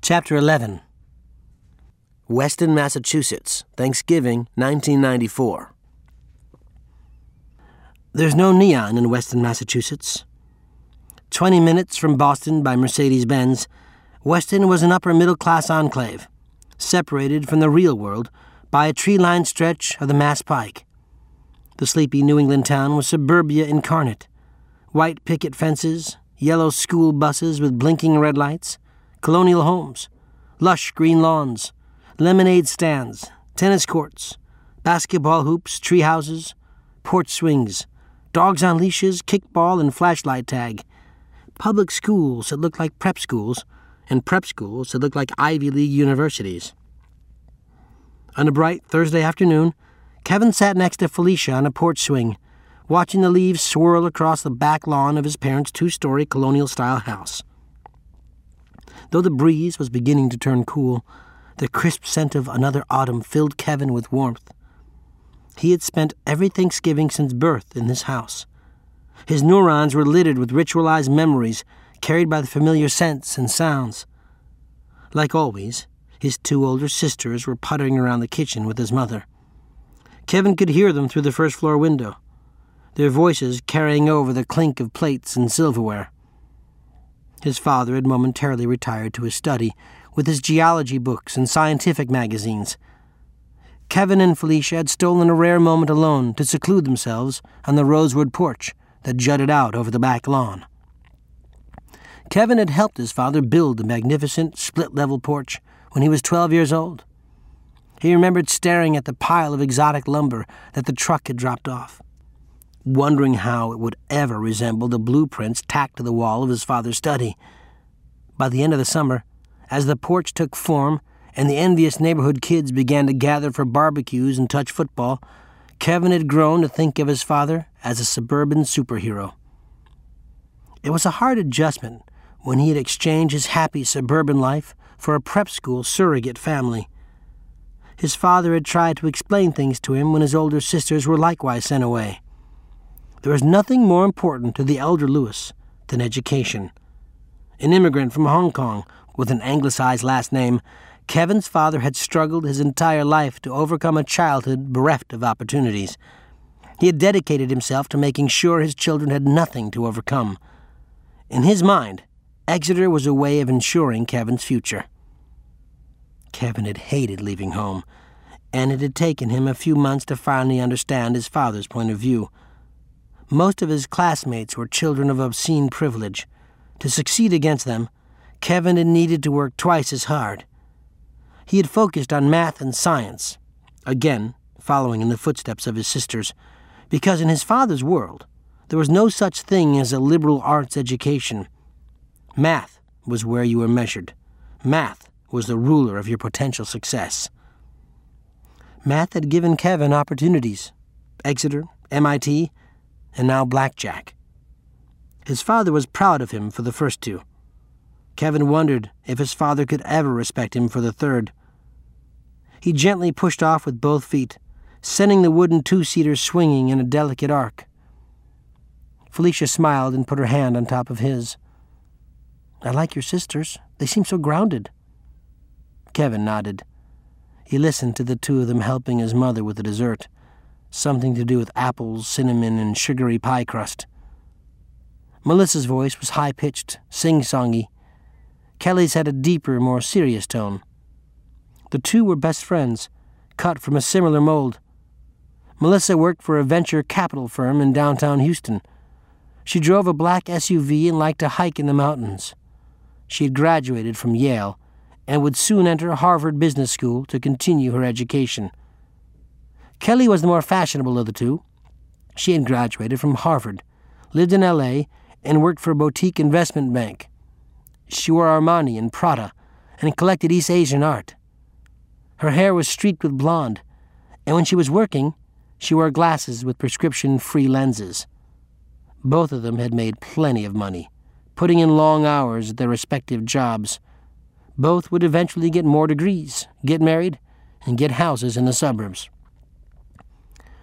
Chapter 11. Weston, Massachusetts, Thanksgiving, 1994. There's no neon in Weston, Massachusetts. 20 minutes from Boston by Mercedes-Benz, Weston was an upper-middle-class enclave, separated from the real world by a tree-lined stretch of the Mass Pike. The sleepy New England town was suburbia incarnate. White picket fences, yellow school buses with blinking red lights, colonial homes, lush green lawns, lemonade stands, tennis courts, basketball hoops, tree houses, porch swings, dogs on leashes, kickball, and flashlight tag, public schools that looked like prep schools, and prep schools that looked like Ivy League universities. On a bright Thursday afternoon, Kevin sat next to Felicia on a porch swing, watching the leaves swirl across the back lawn of his parents' two-story colonial-style house. Though the breeze was beginning to turn cool, the crisp scent of another autumn filled Kevin with warmth. He had spent every Thanksgiving since birth in this house. His neurons were littered with ritualized memories carried by the familiar scents and sounds. Like always, his two older sisters were puttering around the kitchen with his mother. Kevin could hear them through the first-floor window, their voices carrying over the clink of plates and silverware. His father had momentarily retired to his study with his geology books and scientific magazines. Kevin and Felicia had stolen a rare moment alone to seclude themselves on the rosewood porch that jutted out over the back lawn. Kevin had helped his father build the magnificent split-level porch when he was 12 years old. He remembered staring at the pile of exotic lumber that the truck had dropped off, wondering how it would ever resemble the blueprints tacked to the wall of his father's study. By the end of the summer, as the porch took form and the envious neighborhood kids began to gather for barbecues and touch football, Kevin had grown to think of his father as a suburban superhero. It was a hard adjustment when he had exchanged his happy suburban life for a prep school surrogate family. His father had tried to explain things to him when his older sisters were likewise sent away. There was nothing more important to the elder Lewis than education. An immigrant from Hong Kong with an anglicized last name, Kevin's father had struggled his entire life to overcome a childhood bereft of opportunities. He had dedicated himself to making sure his children had nothing to overcome. In his mind, Exeter was a way of ensuring Kevin's future. Kevin had hated leaving home, and it had taken him a few months to finally understand his father's point of view. Most of his classmates were children of obscene privilege. To succeed against them, Kevin had needed to work twice as hard. He had focused on math and science, again following in the footsteps of his sisters, because in his father's world, there was no such thing as a liberal arts education. Math was where you were measured. Math was the ruler of your potential success. Math had given Kevin opportunities: Exeter, MIT, and now blackjack. His father was proud of him for the first two. Kevin wondered if his father could ever respect him for the third. He gently pushed off with both feet, sending the wooden two-seater swinging in a delicate arc. Felicia smiled and put her hand on top of his. "I like your sisters. They seem so grounded." Kevin nodded. He listened to the two of them helping his mother with the dessert, something to do with apples, cinnamon, and sugary pie crust. Melissa's voice was high-pitched, sing-songy. Kelly's had a deeper, more serious tone. The two were best friends, cut from a similar mold. Melissa worked for a venture capital firm in downtown Houston. She drove a black SUV and liked to hike in the mountains. She had graduated from Yale and would soon enter Harvard Business School to continue her education. Kelly was the more fashionable of the two. She had graduated from Harvard, lived in L.A., and worked for a boutique investment bank. She wore Armani and Prada and collected East Asian art. Her hair was streaked with blonde, and when she was working, she wore glasses with prescription-free lenses. Both of them had made plenty of money, putting in long hours at their respective jobs. Both would eventually get more degrees, get married, and get houses in the suburbs.